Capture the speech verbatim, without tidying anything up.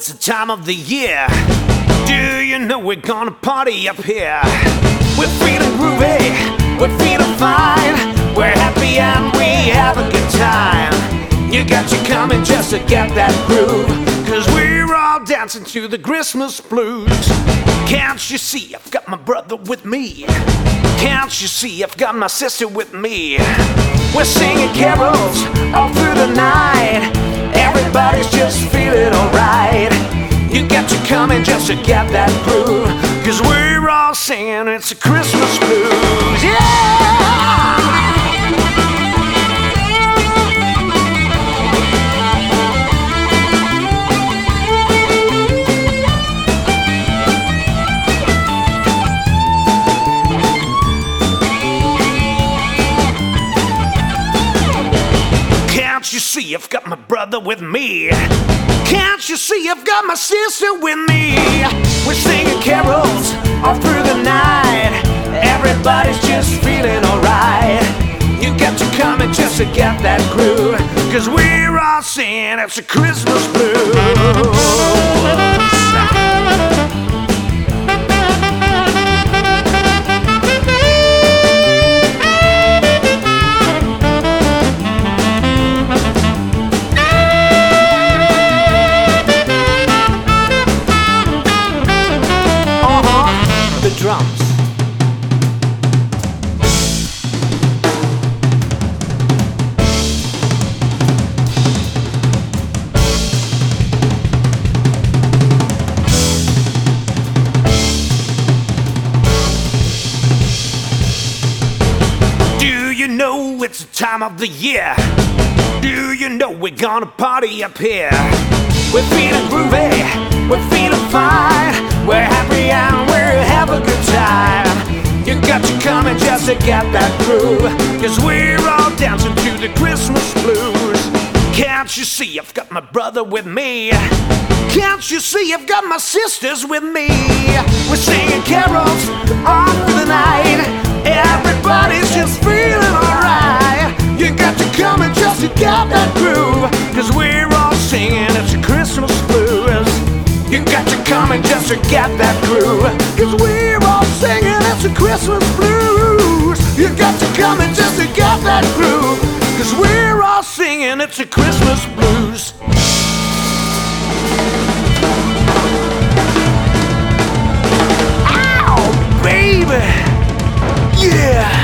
it's the time of the year? Do you know we're gonna party up here? We're feeling groovy, we're feeling fine. We're happy and we have a good time. You got you coming just to get that groove, 'cause we're all dancing to the Christmas blues. Can't you see I've got my brother with me? Can't you see I've got my sister with me? We're singing carols all through the night. Everybody's just feeling alright. You got you coming just to get that groove, 'cause we're all singing it's a Christmas blues. Yeah! Can't you see I've got my brother with me? Can't you see I've got my sister with me? We're singing carols all through the night. Everybody's just feeling alright. You got to come and just to get that groove, 'cause we're all singing it's a Christmas blues. Drums. Do you know it's the time of the year? Do you know we're gonna party up here? We're feeling groovy, we're feeling fine. We're happy and we're have a good time. You got you coming just to get that groove, 'cause we're all dancing to the Christmas blues. Can't you see I've got my brother with me? Can't you see I've got my sisters with me? We're singing carols all through the night. Everybody's just feeling alright. You got you coming just to get that groove, 'cause we're all singing it's a Christmas blues. You got to come and just to get that groove, 'cause we're all singing it's a Christmas blues. You got to come and just to get that groove, 'cause we're all singing it's a Christmas blues. Ow, baby, yeah.